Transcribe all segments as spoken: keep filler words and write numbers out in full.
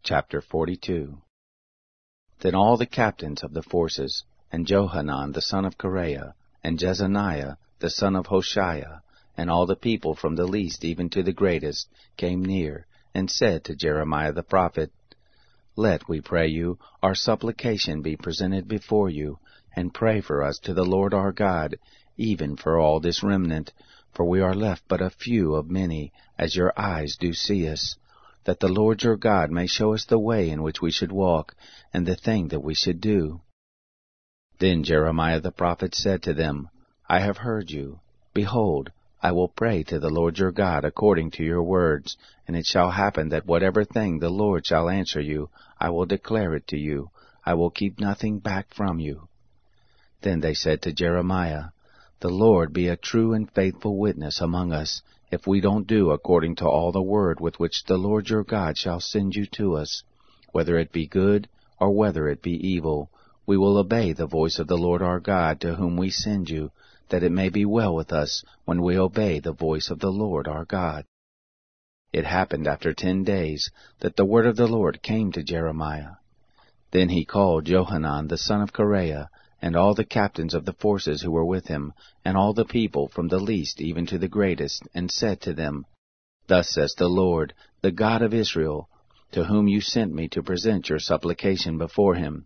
Chapter forty-two. Then all the captains of the forces, and Johanan the son of Kareah, and Jezaniah the son of Hoshaiah, and all the people from the least even to the greatest, came near, and said to Jeremiah the prophet, Let, we pray you, our supplication be presented before you, and pray for us to the Lord our God, even for all this remnant, for we are left but a few of many, as your eyes do see us, that the Lord your God may show us the way in which we should walk, and the thing that we should do. Then Jeremiah the prophet said to them, I have heard you. Behold, I will pray to the Lord your God according to your words, and it shall happen that whatever thing the Lord shall answer you, I will declare it to you. I will keep nothing back from you. Then they said to Jeremiah, The Lord be a true and faithful witness among us, if we don't do according to all the word with which the Lord your God shall send you to us. Whether it be good, or whether it be evil, we will obey the voice of the Lord our God to whom we send you, that it may be well with us when we obey the voice of the Lord our God. It happened after ten days that the word of the Lord came to Jeremiah. Then he called Johanan the son of Kareah, and all the captains of the forces who were with him, and all the people from the least even to the greatest, and said to them, Thus says the Lord, the God of Israel, to whom you sent me to present your supplication before him.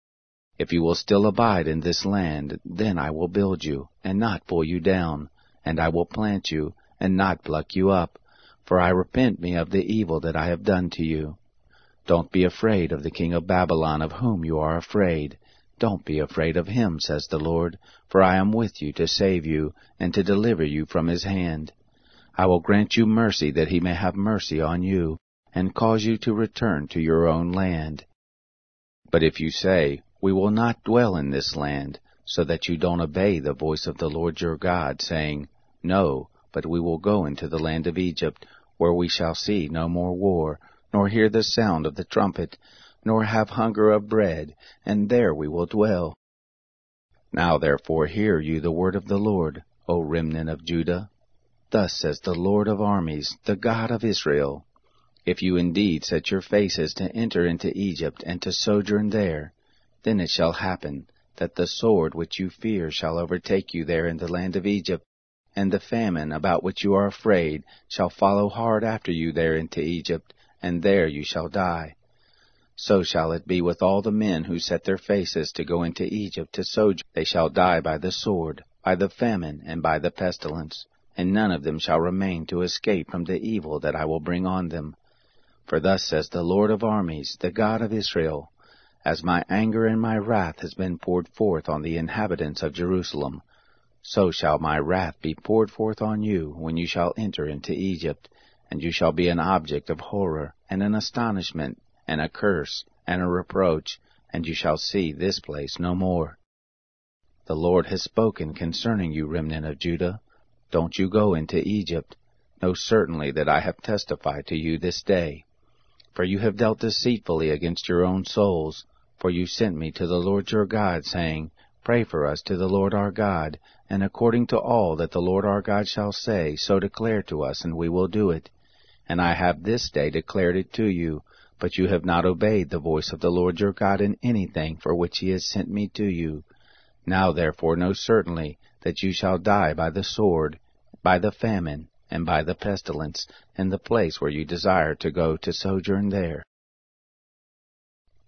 If you will still abide in this land, then I will build you, and not pull you down, and I will plant you, and not pluck you up, for I repent me of the evil that I have done to you. Don't be afraid of the king of Babylon, of whom you are afraid. Don't be afraid of him, says the Lord, for I am with you to save you, and to deliver you from his hand. I will grant you mercy that he may have mercy on you, and cause you to return to your own land. But if you say, We will not dwell in this land, so that you don't obey the voice of the Lord your God, saying, No, but we will go into the land of Egypt, where we shall see no more war, nor hear the sound of the trumpet, nor have hunger of bread, and there we will dwell. Now therefore hear you the word of the Lord, O remnant of Judah. Thus says the Lord of armies, the God of Israel, If you indeed set your faces to enter into Egypt, and to sojourn there, then it shall happen that the sword which you fear shall overtake you there in the land of Egypt, and the famine about which you are afraid shall follow hard after you there into Egypt, and there you shall die. So shall it be with all the men who set their faces to go into Egypt to sojourn. They shall die by the sword, by the famine, and by the pestilence, and none of them shall remain to escape from the evil that I will bring on them. For thus says the Lord of armies, the God of Israel, As my anger and my wrath has been poured forth on the inhabitants of Jerusalem, so shall my wrath be poured forth on you when you shall enter into Egypt, and you shall be an object of horror, and an astonishment, and a curse, and a reproach, and you shall see this place no more. The Lord has spoken concerning you, remnant of Judah. Don't you go into Egypt. Know certainly that I have testified to you this day. For you have dealt deceitfully against your own souls, for you sent me to the Lord your God, saying, Pray for us to the Lord our God, and according to all that the Lord our God shall say, so declare to us, and we will do it. And I have this day declared it to you, but you have not obeyed the voice of the Lord your God in anything for which he has sent me to you. Now therefore know certainly that you shall die by the sword, by the famine, and by the pestilence, in the place where you desire to go to sojourn there.